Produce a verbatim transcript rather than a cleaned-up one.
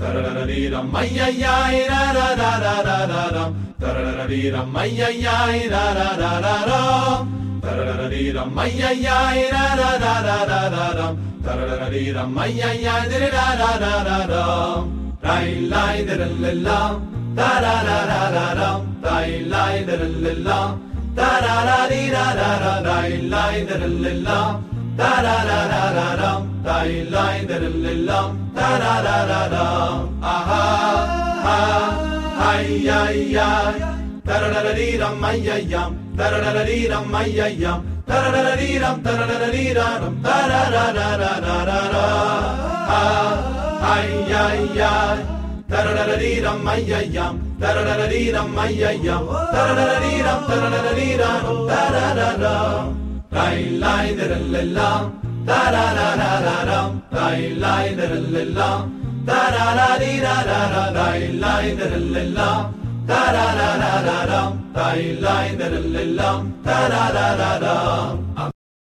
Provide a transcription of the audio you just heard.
tararararam, ay ay ay, rarararararam, tararararam, ay ay ay, rararararam, tararararam, ay ay ay, rarararararam, tararararam, ay ay ay, rararararam, rai lai daralallam, tararararam, rai lai daralallam, tararariraram, rai lai daralallam, tararararam, rai lai daralallam, tararararam, aha, ha, ay ay ay, tararararam, ay ay ay, tararararam, ay ay ay, tararararam, tararararam, tarararararam, ha, ay ay ay, tararararam, ay ay ay, tararararam, ay ay ay, tararararam, tararararam, tarararam, rai lai daralallam, tararararam, rai lai daralallam, tararariraram, rai lai daralallam, tararararam, rai lai daralallam, tararararam.